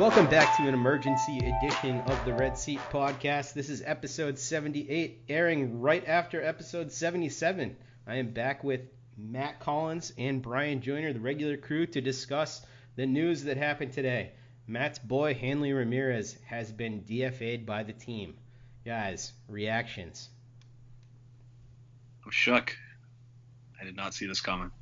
Welcome back to an emergency edition of the Red Seat Podcast. This is episode 78, airing right after episode 77. I am back with Matt Collins and Brian Joyner, the regular crew, to discuss the news that happened today. Matt's boy, Hanley Ramirez, has been DFA'd by the team. Guys, reactions? I'm shook. I did not see this coming.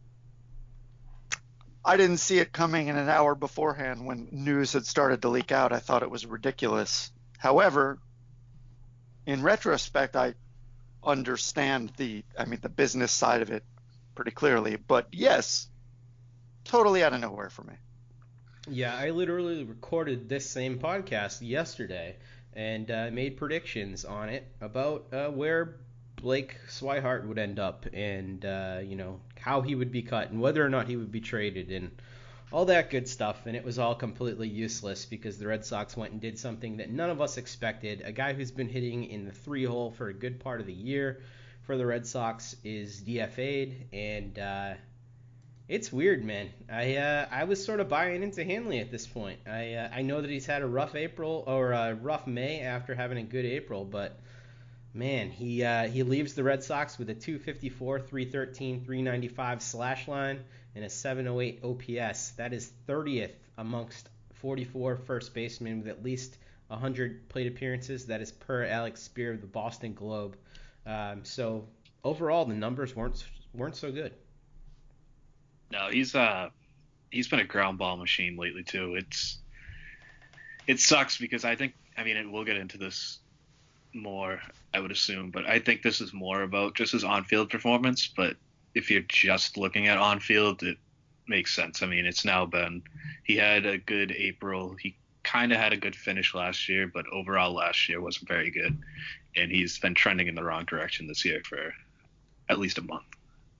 I didn't see it coming in an hour beforehand when news had started to leak out. I thought it was ridiculous. However, in retrospect, I understand the business side of it pretty clearly. But yes, totally out of nowhere for me. Yeah, I literally recorded this same podcast yesterday and made predictions on it about where Blake Swihart would end up and, how he would be cut and whether or not he would be traded and all that good stuff. And it was all completely useless because the Red Sox went and did something that none of us expected. A guy who's been hitting in the 3-hole for a good part of the year for the Red Sox is DFA'd, and it's weird, man. I was sort of buying into Hanley at this point. I know that he's had a rough April or a rough May after having a good April, but man, he leaves the Red Sox with a 254, 313, 395 slash line and a 708 OPS. That is 30th amongst 44 first basemen with at least 100 plate appearances. That is per Alex Spear of the Boston Globe. So overall, the numbers weren't so good. No, he's been a ground ball machine lately too. It sucks because we'll get into this more, I would assume, but I think this is more about just his on-field performance. But if you're just looking at on-field, it makes sense. I mean, he had a good April. He kind of had a good finish last year, but overall last year wasn't very good. And he's been trending in the wrong direction this year for at least a month.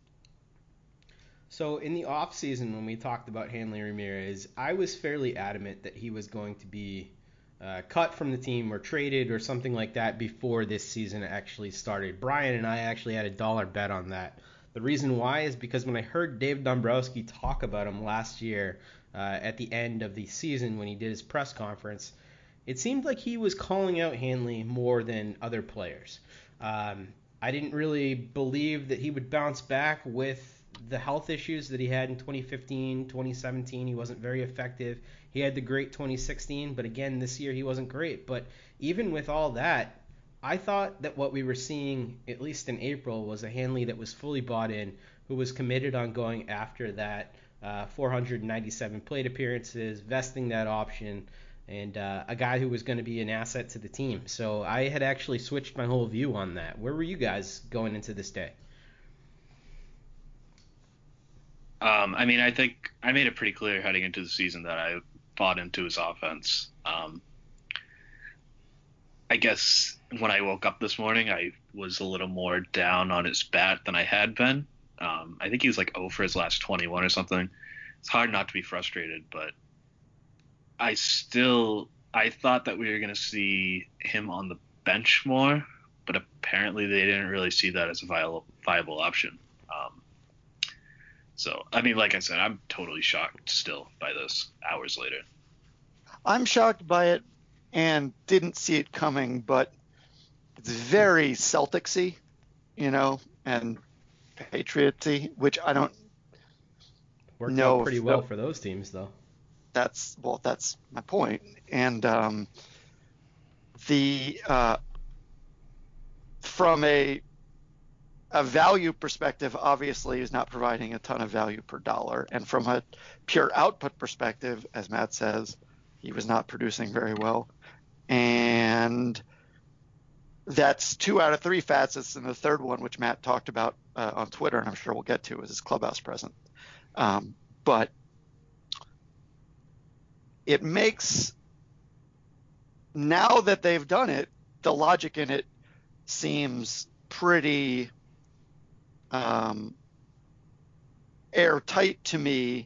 So in the offseason, when we talked about Hanley Ramirez, I was fairly adamant that he was going to be cut from the team or traded or something like that before this season actually started. Brian and I actually had a dollar bet on that. The reason why is because when I heard Dave Dombrowski talk about him last year at the end of the season when he did his press conference, it seemed like he was calling out Hanley more than other players. I didn't really believe that he would bounce back with the health issues that he had in 2015, 2017. He wasn't very effective. He had the great 2016, but again, this year he wasn't great. But even with all that, I thought that what we were seeing, at least in April, was a Hanley that was fully bought in, who was committed on going after that 497 plate appearances, vesting that option, and a guy who was going to be an asset to the team. So I had actually switched my whole view on that. Where were you guys going into this day? I think I made it pretty clear heading into the season that I bought into his offense. I guess when I woke up this morning, I was a little more down on his bat than I had been. I think he was like 0 for his last 21 or something. It's hard not to be frustrated, but I thought that we were going to see him on the bench more, but apparently they didn't really see that as a viable option. So, like I said, I'm totally shocked still by this hours later. I'm shocked by it and didn't see it coming, but it's very Celtics-y, and Patriots-y, which I don't Worked know. Out pretty well for those teams, though. That's my point. And from a value perspective, obviously, is not providing a ton of value per dollar. And from a pure output perspective, as Matt says, he was not producing very well. And that's 2 out of 3 facets. And the third one, which Matt talked about on Twitter, and I'm sure we'll get to, is his clubhouse presence. But it makes, now that they've done it, the logic in it seems pretty airtight to me,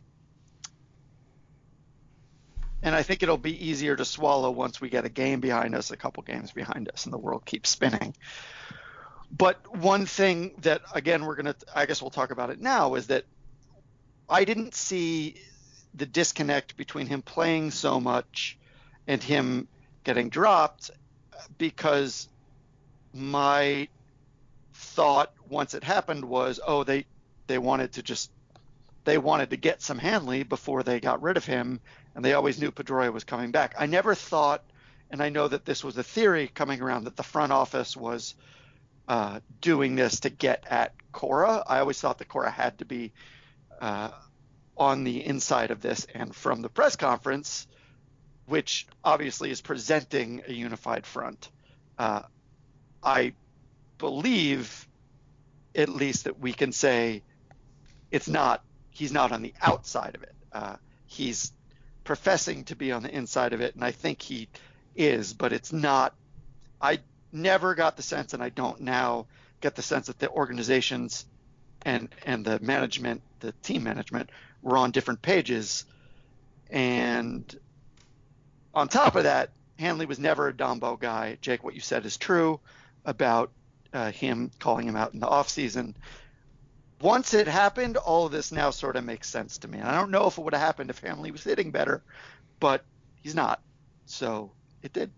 and I think it'll be easier to swallow once we get a game behind us, a couple games behind us, and the world keeps spinning. But one thing that, again, I guess we'll talk about it now, is that I didn't see the disconnect between him playing so much and him getting dropped, because my thought once it happened was, oh, they wanted to get some Hanley before they got rid of him, and they always knew Pedroia was coming back. I never thought, and I know that this was a theory coming around, that the front office was doing this to get at Cora. I always thought that Cora had to be on the inside of this, and from the press conference, which obviously is presenting a unified front, I believe at least that we can say he's not on the outside of it. He's professing to be on the inside of it, and I think he is, but it's not. I never got the sense, and I don't now get the sense, that the organizations and the management, the team management, were on different pages. And on top of that, Hanley was never a Dombo guy. Jake, what you said is true about him calling him out in the offseason. Once it happened, all of this now sort of makes sense to me. And I don't know if it would have happened if Hanley was hitting better, but he's not. So it did.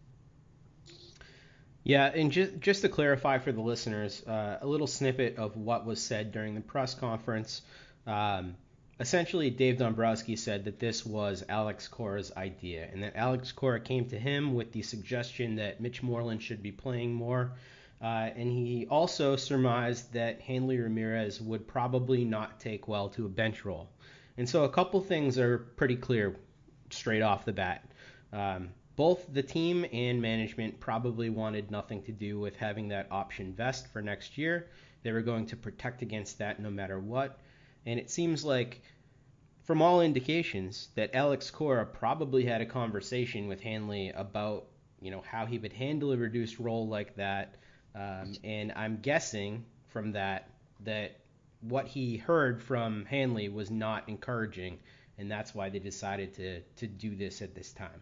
Yeah, and just to clarify for the listeners, a little snippet of what was said during the press conference. Essentially, Dave Dombrowski said that this was Alex Cora's idea, and that Alex Cora came to him with the suggestion that Mitch Moreland should be playing more. And he also surmised that Hanley Ramirez would probably not take well to a bench role. And so a couple things are pretty clear straight off the bat. Both the team and management probably wanted nothing to do with having that option vest for next year. They were going to protect against that no matter what. And it seems like, from all indications, that Alex Cora probably had a conversation with Hanley about, how he would handle a reduced role like that. And I'm guessing from that what he heard from Hanley was not encouraging, and that's why they decided to do this at this time.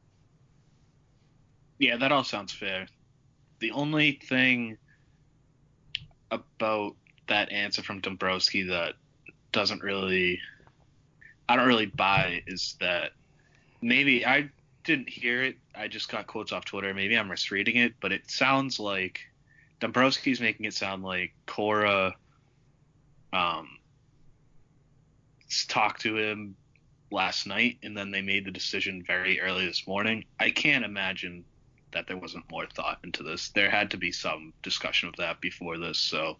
Yeah, that all sounds fair. The only thing about that answer from Dombrowski that I don't really buy is that, maybe I didn't hear it, I just got quotes off Twitter, maybe I'm misreading it, but it sounds like Dombrowski's making it sound like Cora talked to him last night and then they made the decision very early this morning. I can't imagine that there wasn't more thought into this. There had to be some discussion of that before this. So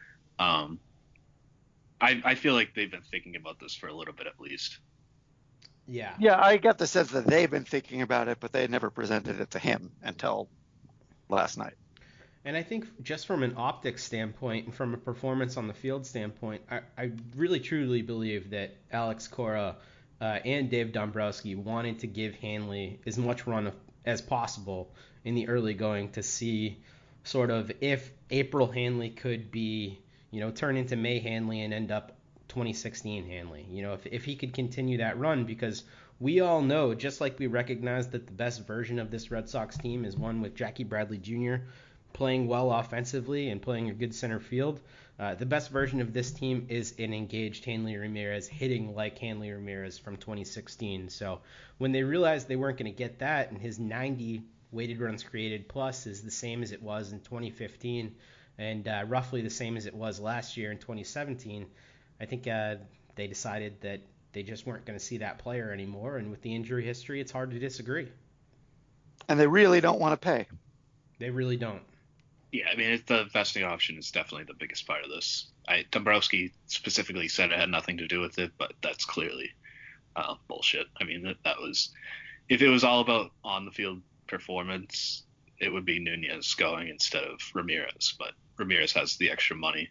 I feel like they've been thinking about this for a little bit at least. Yeah. Yeah, I get the sense that they've been thinking about it, but they never presented it to him until last night. And I think just from an optics standpoint and from a performance on the field standpoint, I really truly believe that Alex Cora and Dave Dombrowski wanted to give Hanley as much run as possible in the early going to see sort of if April Hanley could be, turn into May Hanley and end up 2016 Hanley. If he could continue that run, because we all know, just like we recognize that the best version of this Red Sox team is one with Jackie Bradley Jr. playing well offensively and playing a good center field, the best version of this team is an engaged Hanley Ramirez hitting like Hanley Ramirez from 2016. So when they realized they weren't going to get that, and his 90 weighted runs created plus is the same as it was in 2015 and roughly the same as it was last year in 2017, I think they decided that they just weren't going to see that player anymore. And with the injury history, it's hard to disagree. And they really don't want to pay. They really don't. Yeah, I mean, the vesting option is definitely the biggest part of this. Dombrowski specifically said it had nothing to do with it, but that's clearly bullshit. I mean, that was, if it was all about on the field performance, it would be Nunez going instead of Ramirez. But Ramirez has the extra money,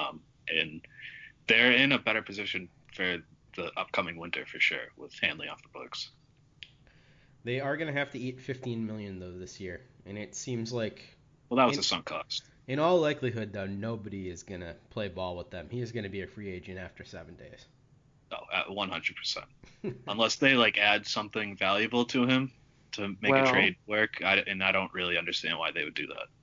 and they're in a better position for the upcoming winter for sure with Hanley off the books. They are going to have to eat $15 million though this year, and it seems like. Well, that was a sunk cost. In all likelihood, though, nobody is going to play ball with them. He is going to be a free agent after 7 days. Oh, 100%. Unless they add something valuable to him to make a trade work, I don't really understand why they would do that.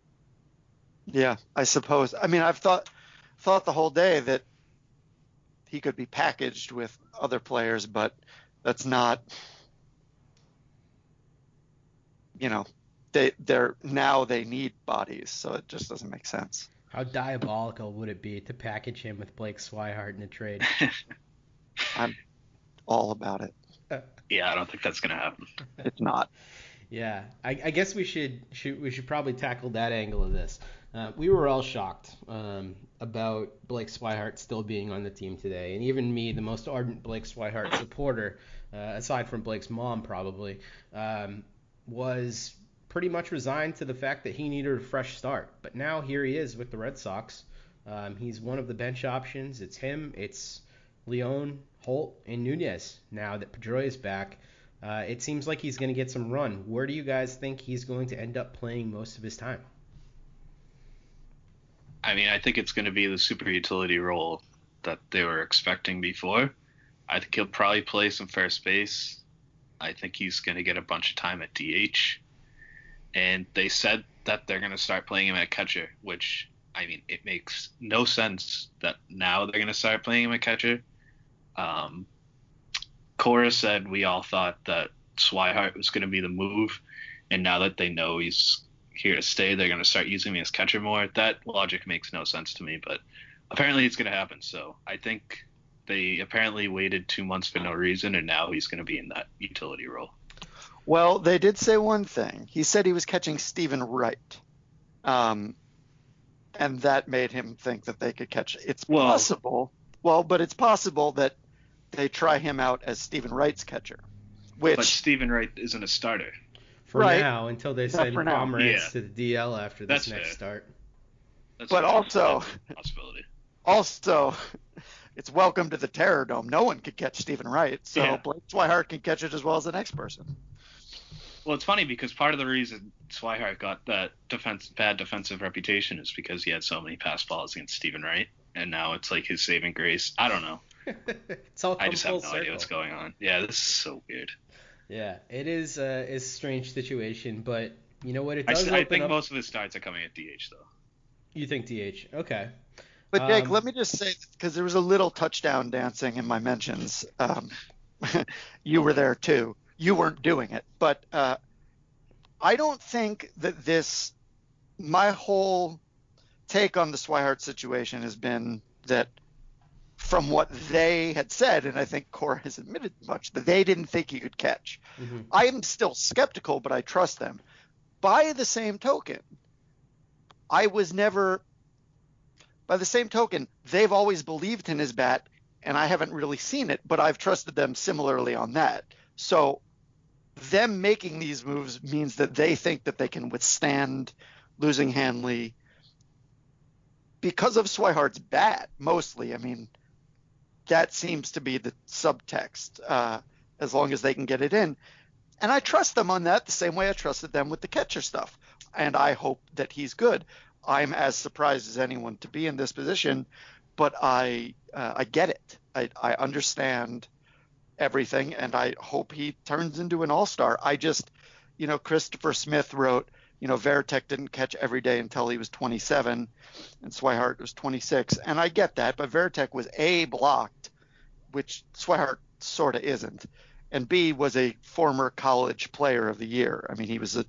Yeah, I suppose. I mean, I've thought the whole day that he could be packaged with other players, but that's not, they need bodies, so it just doesn't make sense. How diabolical would it be to package him with Blake Swihart in a trade? I'm all about it. Yeah, I don't think that's gonna happen. It's not. Yeah, I guess we should probably tackle that angle of this. We were all shocked about Blake Swihart still being on the team today, and even me, the most ardent Blake Swihart supporter, aside from Blake's mom probably, was pretty much resigned to the fact that he needed a fresh start. But now here he is with the Red Sox. He's one of the bench options. It's him. It's Leon, Holt, and Nunez now that Pedroia is back. It seems like he's going to get some run. Where do you guys think he's going to end up playing most of his time? I mean, I think it's going to be the super utility role that they were expecting before. I think he'll probably play some first base. I think he's going to get a bunch of time at DH. And they said that they're going to start playing him at catcher, which, I mean, it makes no sense that now they're going to start playing him at catcher. Cora said we all thought that Swihart was going to be the move, and now that they know he's here to stay, they're going to start using me as catcher more. That logic makes no sense to me, but apparently it's going to happen. So I think they apparently waited 2 months for no reason, and now he's going to be in that utility role. Well, they did say one thing. He said he was catching Stephen Wright, and that made him think that they could catch. It's possible. Well, but it's possible that they try him out as Stephen Wright's catcher. But Stephen Wright isn't a starter. For now, until they send Pomeranz to the DL after this next start. But also, possibility. Also, it's welcome to the Terror Dome. No one could catch Stephen Wright, so Blake Swihart can catch it as well as the next person. Well, it's funny because part of the reason Swihart got that bad defensive reputation is because he had so many pass balls against Stephen Wright, and now it's like his saving grace. I don't know. I just have no idea what's going on. Yeah, this is so weird. Yeah, it is a strange situation, but you know what? It does I think most of his starts are coming at DH, though. You think DH? Okay. But Jake, let me just say, because there was a little touchdown dancing in my mentions. You were there too. You weren't doing it, but I don't think that my whole take on the Swihart situation has been that from what they had said, and I think Cora has admitted much, that they didn't think he could catch. Mm-hmm. I am still skeptical, but I trust them. By the same token, they've always believed in his bat, and I haven't really seen it, but I've trusted them similarly on that. So them making these moves means that they think that they can withstand losing Hanley because of Swihart's bat, mostly. I mean, that seems to be the subtext, as long as they can get it in. And I trust them on that the same way I trusted them with the catcher stuff. And I hope that he's good. I'm as surprised as anyone to be in this position, but I get it. I understand everything, and I hope he turns into an all-star. Christopher Smith wrote, Varitek didn't catch every day until he was 27, and Swihart was 26. And I get that, but Varitek was A, blocked, which Swihart sort of isn't, and B, was a former college player of the year. I mean, he was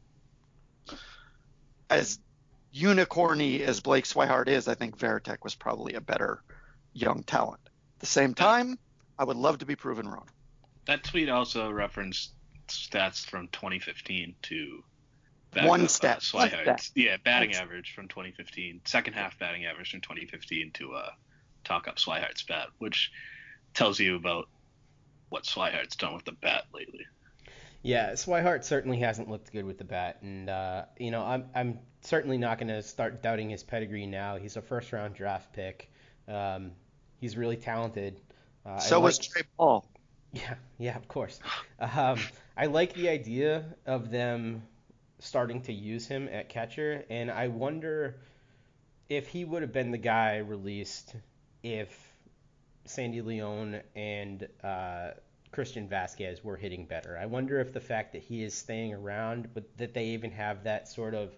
as unicorny as Blake Swihart is, I think Varitek was probably a better young talent. At the same time, I would love to be proven wrong. That tweet also referenced stats from 2015 to Swihart. Yeah, batting average from 2015, second half batting average from 2015 to talk up Swihart's bat, which tells you about what Swihart's done with the bat lately. Yeah, Swihart certainly hasn't looked good with the bat, and I'm certainly not going to start doubting his pedigree now. He's a first-round draft pick. He's really talented. So was Trey Paul. Yeah, of course. I like the idea of them starting to use him at catcher, and I wonder if he would have been the guy released if Sandy Leon and Christian Vasquez were hitting better. I wonder if the fact that he is staying around, but that they even have that sort of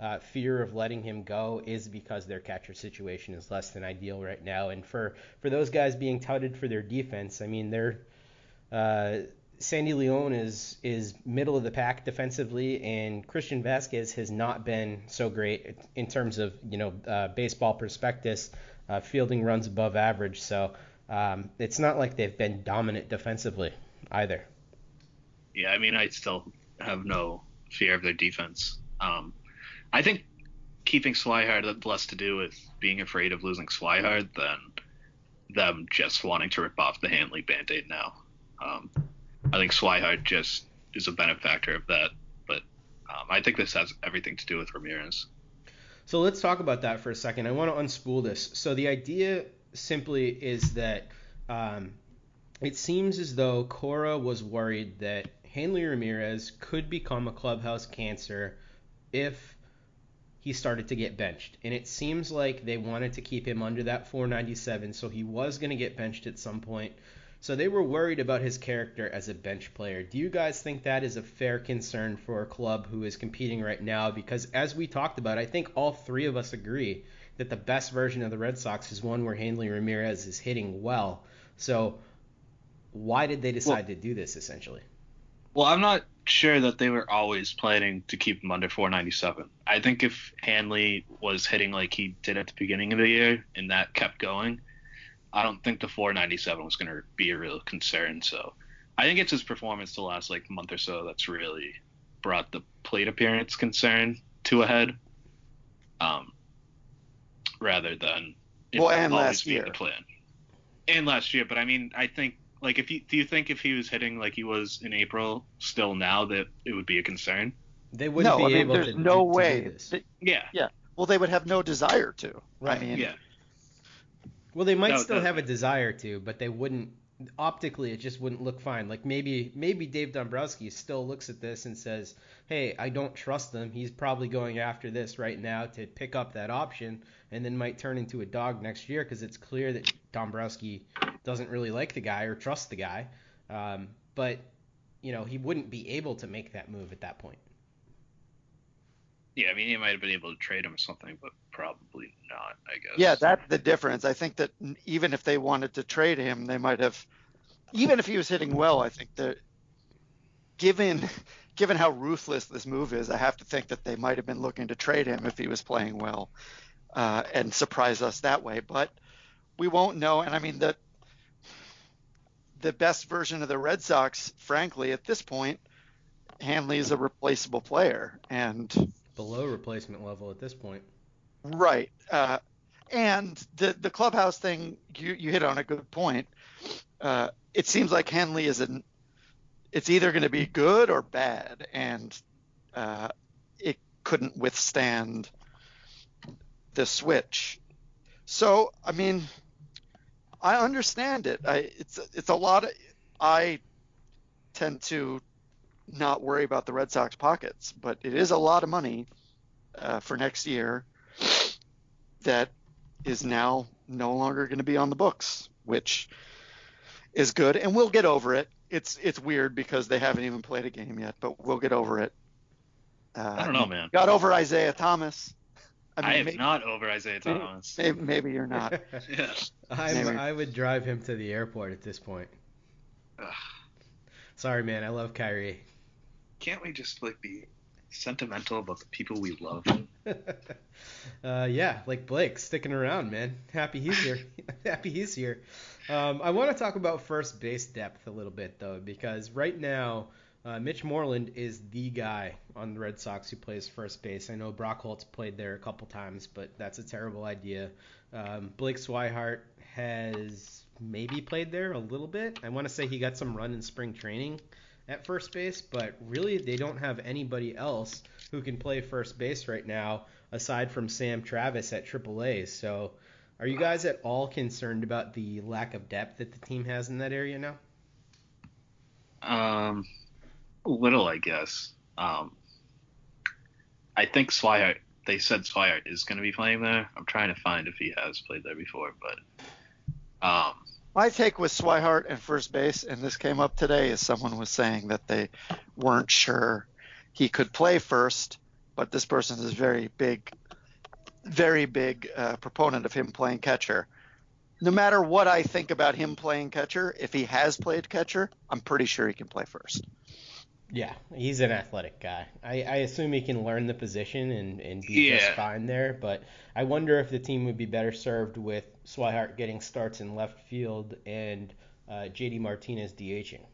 fear of letting him go is because their catcher situation is less than ideal right now. And for those guys being touted for their defense, I mean, Sandy Leon is middle of the pack defensively, and Christian Vasquez has not been so great in terms of baseball prospectus, fielding runs above average. So it's not like they've been dominant defensively either. Yeah, I mean, I still have no fear of their defense. I think keeping Swihart had less to do with being afraid of losing Swihart than them just wanting to rip off the Hanley Band-Aid now. I think Swihart just is a benefactor of that, but I think this has everything to do with Ramirez. So let's talk about that for a second. I want to unspool this. So the idea simply is that it seems as though Cora was worried that Hanley Ramirez could become a clubhouse cancer if he started to get benched. And it seems like they wanted to keep him under that 497, so he was going to get benched at some point. So they were worried about his character as a bench player. Do you guys think that is a fair concern for a club who is competing right now? Because as we talked about, I think all three of us agree that the best version of the Red Sox is one where Hanley Ramirez is hitting well. So why did they decide to do this, essentially? Well, I'm not sure that they were always planning to keep him under 497. I think if Hanley was hitting like he did at the beginning of the year and that kept going, I don't think the 497 was going to be a real concern. So I think it's his performance the last month or so that's really brought the plate appearance concern to a head, rather than and last year. The plan. And last year, but I mean, I think do you think if he was hitting like he was in April still now that it would be a concern? They wouldn't be able there's no way. To do this. Yeah. Well, they would have no desire to. Right. I mean, yeah. Well, they might still have a desire to, but they wouldn't. Optically, it just wouldn't look fine. Like maybe Dave Dombrowski still looks at this and says, "Hey, I don't trust him. He's probably going after this right now to pick up that option, and then might turn into a dog next year because it's clear that Dombrowski doesn't really like the guy or trust the guy." But he wouldn't be able to make that move at that point. Yeah, I mean, he might have been able to trade him or something, but probably not, I guess. Yeah, that's the difference. I think that even if they wanted to trade him, they might have, even if he was hitting well, I think that given how ruthless this move is, I have to think that they might have been looking to trade him if he was playing well and surprise us that way. But we won't know. And I mean, the best version of the Red Sox, frankly, at this point, Hanley is a replaceable player. And below replacement level at this point. Right. And the clubhouse thing, you hit on a good point. It seems like Hanley it's either going to be good or bad, and it couldn't withstand the switch. So, I mean, I understand it. It's a lot of, I tend to not worry about the Red Sox pockets, but it is a lot of money for next year that is now no longer going to be on the books, which is good, and we'll get over it. It's weird because they haven't even played a game yet, but we'll get over it. I don't know, man. Got over Isaiah Thomas. I am not over Isaiah Thomas. Maybe you're not. Yeah. I would drive him to the airport at this point. Ugh. Sorry, man. I love Kyrie. Can't we just be sentimental about the people we love? Yeah, like Blake sticking around, man. Happy he's here. Happy he's here. I want to talk about first base depth a little bit, though, because right now Mitch Moreland is the guy on the Red Sox who plays first base. I know Brock Holtz played there a couple times, but that's a terrible idea. Blake Swihart has maybe played there a little bit. I want to say he got some run in spring training at first base, but really they don't have anybody else who can play first base right now aside from Sam Travis at AAA. So are you guys at all concerned about the lack of depth that the team has in that area now? A little, I guess. I think Swihart, they said Swihart is going to be playing there. I'm trying to find if he has played there before, but my take with Swihart and first base, and this came up today, is someone was saying that they weren't sure he could play first but this person is very big proponent of him playing catcher. No matter what I think about him playing catcher, if he has played catcher, I'm pretty sure he can play first. Yeah, he's an athletic guy. I assume he can learn the position and be just fine there, but I wonder if the team would be better served with Swihart getting starts in left field and JD Martinez DHing.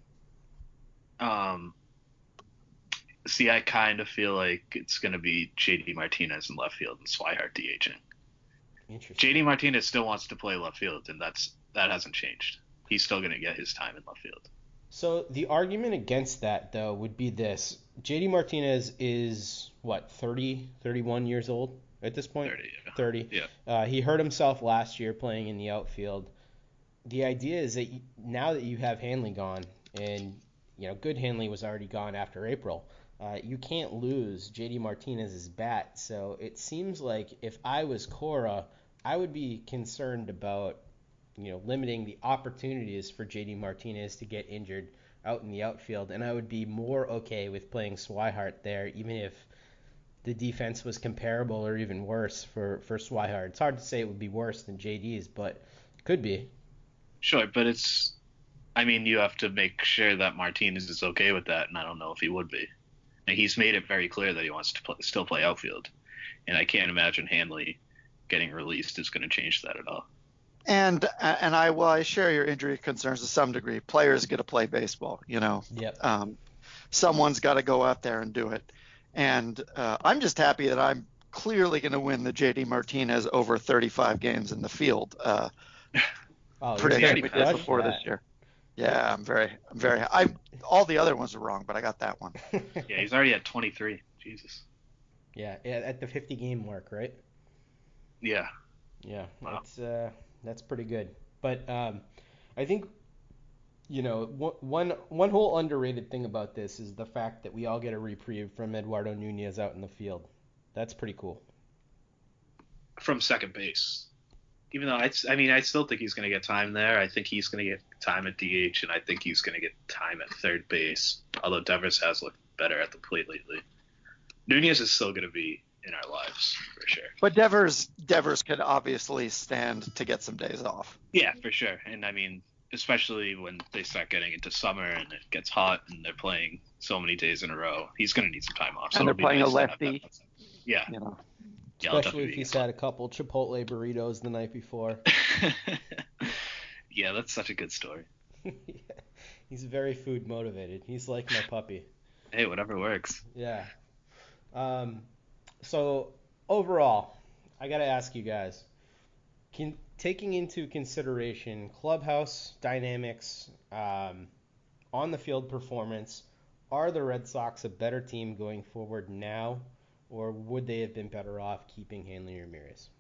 See, I kind of feel like it's going to be JD Martinez in left field and Swihart DHing. Interesting. JD Martinez still wants to play left field, and that hasn't changed. He's still going to get his time in left field. So the argument against that, though, would be this. JD Martinez is, 30, 31 years old at this point? 30, yeah. 30. Yeah. He hurt himself last year playing in the outfield. The idea is that now that you have Hanley gone, and good Hanley was already gone after April, you can't lose JD Martinez's bat. So it seems like if I was Cora, I would be concerned about limiting the opportunities for JD Martinez to get injured out in the outfield, and I would be more okay with playing Swihart there, even if the defense was comparable or even worse for Swihart. It's hard to say it would be worse than JD's, but it could be. Sure, but you have to make sure that Martinez is okay with that, and I don't know if he would be. And he's made it very clear that he wants to still play outfield, and I can't imagine Hanley getting released is going to change that at all. And I share your injury concerns to some degree. Players get to play baseball, Yep. Someone's got to go out there and do it. And I'm just happy that I'm clearly going to win the JD Martinez over 35 games in the field prediction before this year. Yeah, I'm very. All the other ones are wrong, but I got that one. Yeah, he's already at 23. Jesus. Yeah, at the 50 game mark, right? Yeah. Yeah, wow. That's pretty good. But I think one whole underrated thing about this is the fact that we all get a reprieve from Eduardo Nunez out in the field. That's pretty cool. From second base. Even though I still think he's going to get time there. I think he's going to get time at DH, and I think he's going to get time at third base. Although Devers has looked better at the plate lately. Nunez is still going to be in our lives for sure. But Devers could obviously stand to get some days off. Yeah, for sure. And especially when they start getting into summer and it gets hot and they're playing so many days in a row, he's going to need some time off. So and they're playing a lefty. Yeah. Especially if he's had a couple Chipotle burritos the night before. Yeah, that's such a good story. Yeah. He's very food motivated. He's like my puppy. Hey, whatever works. Yeah. So overall, I got to ask you guys, taking into consideration clubhouse dynamics, on the field performance, are the Red Sox a better team going forward now, or would they have been better off keeping Hanley Ramirez?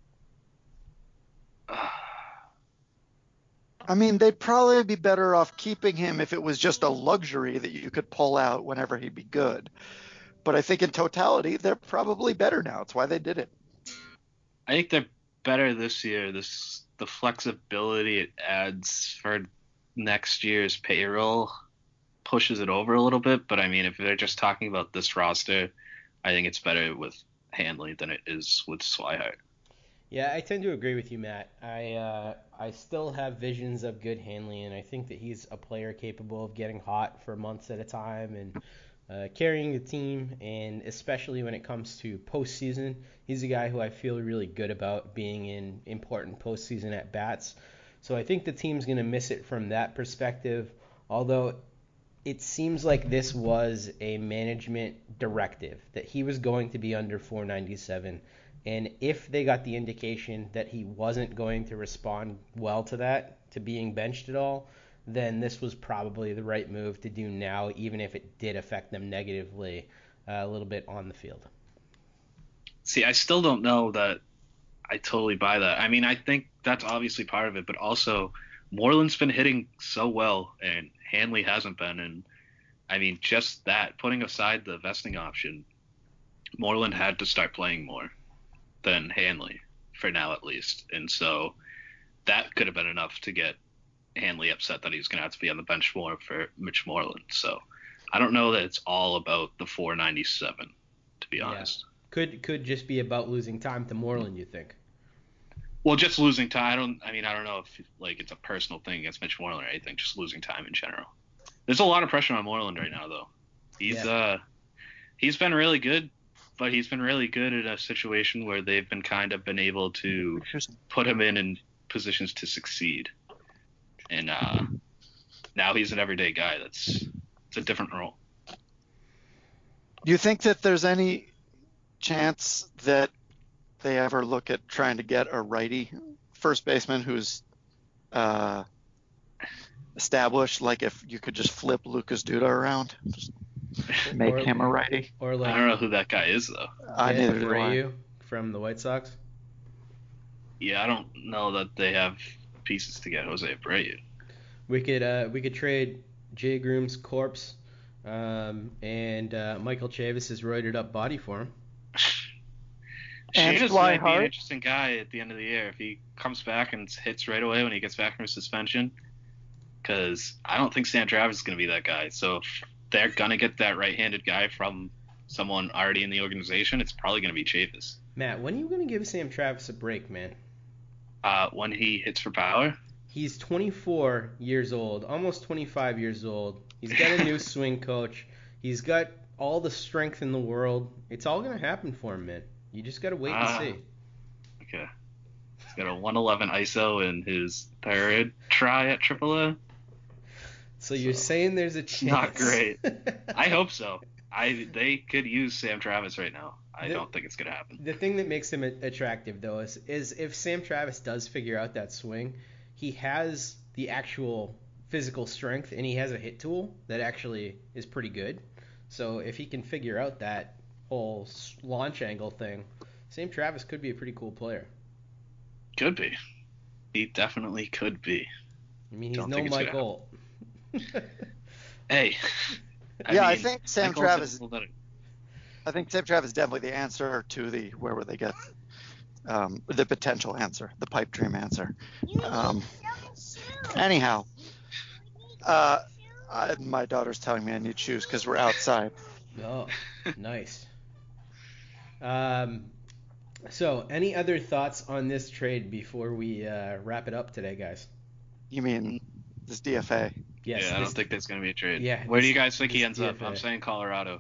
They'd probably be better off keeping him if it was just a luxury that you could pull out whenever he'd be good. But I think in totality, they're probably better now. It's why they did it. I think they're better this year. The flexibility it adds for next year's payroll pushes it over a little bit. But if they're just talking about this roster, I think it's better with Hanley than it is with Swihart. Yeah, I tend to agree with you, Matt. I still have visions of good Hanley, and I think that he's a player capable of getting hot for months at a time and carrying the team, and especially when it comes to postseason, he's a guy who I feel really good about being in important postseason at-bats. So I think the team's going to miss it from that perspective, although it seems like this was a management directive, that he was going to be under 497, and if they got the indication that he wasn't going to respond well to that, to being benched at all, then this was probably the right move to do now, even if it did affect them negatively a little bit on the field. See, I still don't know that I totally buy that. I think that's obviously part of it, but also Moreland's been hitting so well, and Hanley hasn't been. And just that, putting aside the vesting option, Moreland had to start playing more than Hanley, for now at least. And so that could have been enough to get Hanley upset that he's going to have to be on the bench more for Mitch Moreland. So I don't know that it's all about the 497 to be honest. Could just be about losing time to Moreland, you think? Well, just losing time. I don't know if it's a personal thing against Mitch Moreland or anything. Just losing time in general. There's a lot of pressure on Moreland right now, though. He's been really good, but he's been really good in a situation where they've been able to put him in positions to succeed. And now he's an everyday guy. It's a different role. Do you think that there's any chance that they ever look at trying to get a righty first baseman who's established? Like if you could just flip Lucas Duda around, just make him a righty. Or I don't know who that guy is though. Neither do I. Abreu from the White Sox. Yeah, I don't know that they have pieces to get Jose Abreu. We could trade Jay Groom's corpse and Michael Chavis's roided up body for him. Chavis might be an interesting guy at the end of the year if he comes back and hits right away when he gets back from his suspension. Because I don't think Sam Travis is going to be that guy. So if they're going to get that right-handed guy from someone already in the organization, it's probably going to be Chavis. Matt, when are you going to give Sam Travis a break, man? When he hits for power. He's 24 years old, almost 25 years old. He's got a new swing coach. He's got all the strength in the world. It's all going to happen for him, man. You just got to wait and see. Okay. He's got a 111 ISO in his third try at AAA. So you're saying there's a chance? Not great. I hope so. They could use Sam Travis right now. I don't think it's going to happen. The thing that makes him attractive, though, is if Sam Travis does figure out that swing, he has the actual physical strength and he has a hit tool that actually is pretty good. So if he can figure out that whole launch angle thing, Sam Travis could be a pretty cool player. Could be. He definitely could be. I mean, he's no Mike Holt. Hey. I think Sam Travis. I think Sam Travis is definitely the answer to the where would they get the potential answer, the pipe dream answer. Anyhow, my daughter's telling me I need shoes because we're outside. Oh, nice. So, any other thoughts on this trade before we wrap it up today, guys? You mean this DFA? Yes. Yeah, I don't think there's going to be a trade. Yeah. Where do you guys think he ends DFA. up? I'm saying Colorado.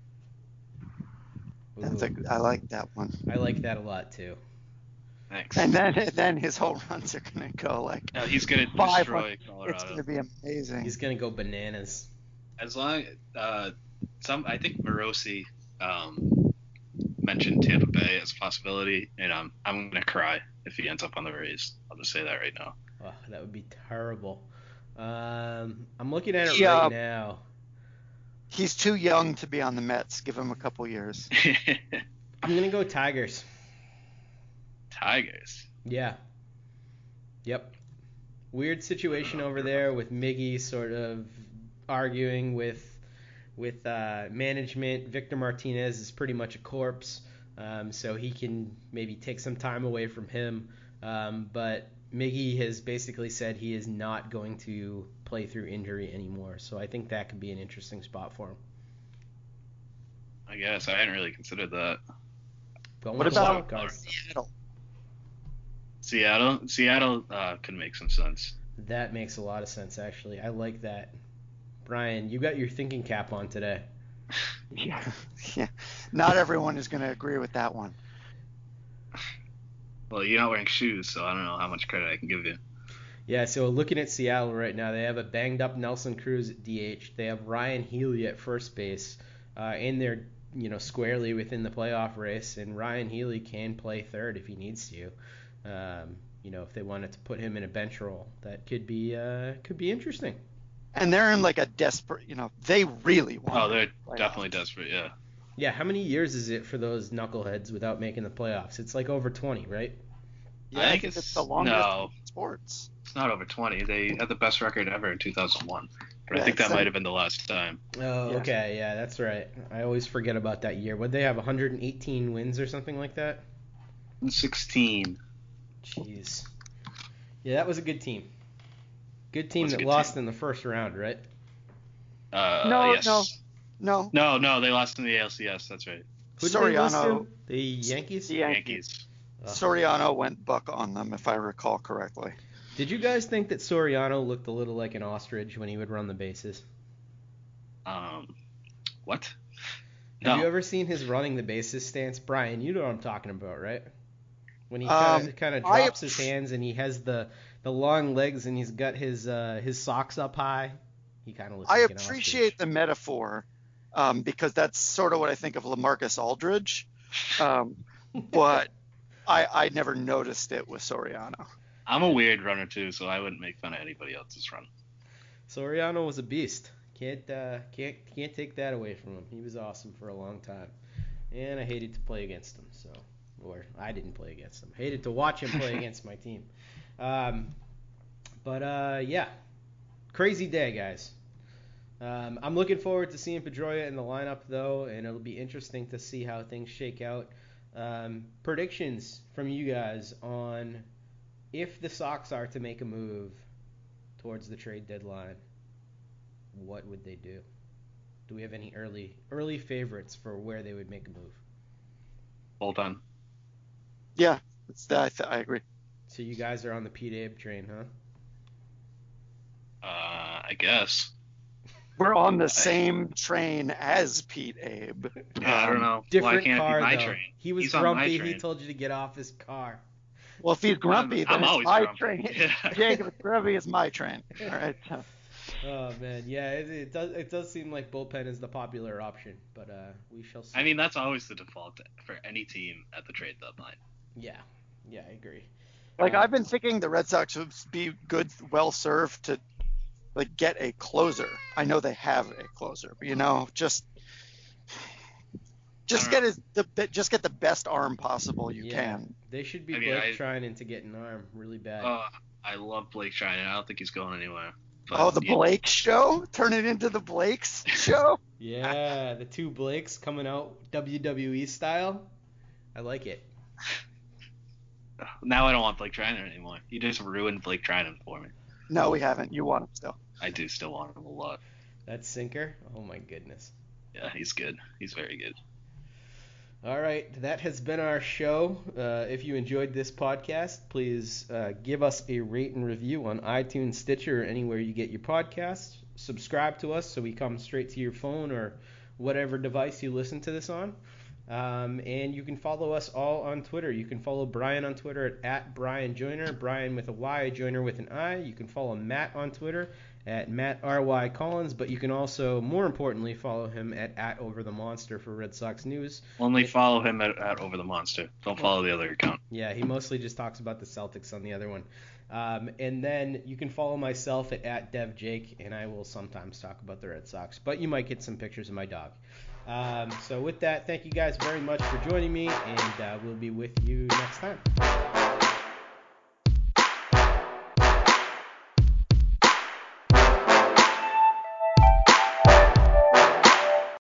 I like that one. I like that a lot too. Thanks. And then his home runs are going to go like. No, he's going to destroy Colorado. It's going to be amazing. He's going to go bananas. As long I think Morosi mentioned Tampa Bay as a possibility, and I'm going to cry if he ends up on the Rays. I'll just say that right now. Oh, that would be terrible. I'm looking at it right now. He's too young to be on the Mets. Give him a couple years. I'm going to go Tigers. Tigers? Yeah. Yep. Weird situation over there with Miggy sort of arguing with management. Victor Martinez is pretty much a corpse, so he can maybe take some time away from him. But Miggy has basically said he is not going to play through injury anymore, so I think that could be an interesting spot for him. I guess I hadn't really considered that. What about Seattle? Seattle could make some sense. That makes a lot of sense, actually. I like that. Brian, you got your thinking cap on today. Yeah. Not everyone is going to agree with that one. Well, you're not wearing shoes, so I don't know how much credit I can give you. Yeah, so looking at Seattle right now, they have a banged-up Nelson Cruz at DH. They have Ryan Healy at first base, and they're squarely within the playoff race. And Ryan Healy can play third if he needs to. If they wanted to put him in a bench role, that could be interesting. And they're in like a desperate, they really want. Oh, they're definitely desperate, yeah. Yeah, how many years is it for those knuckleheads without making the playoffs? It's like over 20, right? Yeah, I think it's the longest in sports. It's not over 20. They had the best record ever in 2001. But I think that might have been the last time. Oh, okay. Yeah, that's right. I always forget about that year. Would they have 118 wins or something like that? 16. Jeez. Yeah, that was a good team. Good team that lost in the first round, right? No. No, they lost in the ALCS. That's right. Who did they lose Soriano. to? The Yankees? The Yankees. Soriano went buck on them, if I recall correctly. Did you guys think that Soriano looked a little like an ostrich when he would run the bases? What? Have No. you ever seen his running the bases stance? Brian, you know what I'm talking about, right? When he kind of drops his hands and he has the long legs and he's got his socks up high. He kind of looks I like an appreciate ostrich. the metaphor because that's sort of what I think of LaMarcus Aldridge. But I never noticed it with Soriano. I'm a weird runner too, so I wouldn't make fun of anybody else's run. Soriano was a beast. Can't take that away from him. He was awesome for a long time, and I hated to play against him. Or I didn't play against him. Hated to watch him play against my team. Yeah, crazy day, guys. I'm looking forward to seeing Pedroia in the lineup, though, and it'll be interesting to see how things shake out. Predictions from you guys on if the Sox are to make a move towards the trade deadline, what would they do? Do we have any early favorites for where they would make a move? Hold on. Yeah, I agree. So you guys are on the Pete Abe train, huh? I guess. We're on the same train as Pete Abe. Yeah, I don't know. Different Why can't car, it be my though. train? He was He's on my grumpy. train. He told you to get off his car. Well, if he's grumpy, then I'm it's always my grumpy. train. Yeah. Jacob Grumpy is my train. All right. Oh man, yeah, it does seem like bullpen is the popular option, but we shall see. I mean, that's always the default for any team at the trade deadline. Yeah, I agree. Like I've been thinking the Red Sox would be well served to like get a closer. I know they have a closer, but just get the best arm possible you can. They should be trying to get an arm really bad. I love Blake Trinan. I don't think he's going anywhere. But, the Blake show? Turn it into the Blake's show? Yeah, the two Blakes coming out WWE style. I like it. Now I don't want Blake Trinan anymore. You just ruined Blake Trinan for me. No, we haven't. You want him still. I do still want him a lot. That sinker? Oh my goodness. Yeah, he's good. He's very good. All right, that has been our show. If you enjoyed this podcast, please give us a rate and review on iTunes, Stitcher, or anywhere you get your podcasts. Subscribe to us so we come straight to your phone or whatever device you listen to this on. And you can follow us all on Twitter. You can follow Brian on Twitter at Brian Joyner, Brian with a Y, Joyner with an I. You can follow Matt on Twitter at Matt R.Y. Collins, but you can also, more importantly, follow him at Over the Monster for Red Sox news. Only follow him at Over the Monster. Don't follow the other account. Yeah, he mostly just talks about the Celtics on the other one. And then you can follow myself at DevJake, and I will sometimes talk about the Red Sox, but you might get some pictures of my dog. So with that, thank you guys very much for joining me, and we'll be with you next time.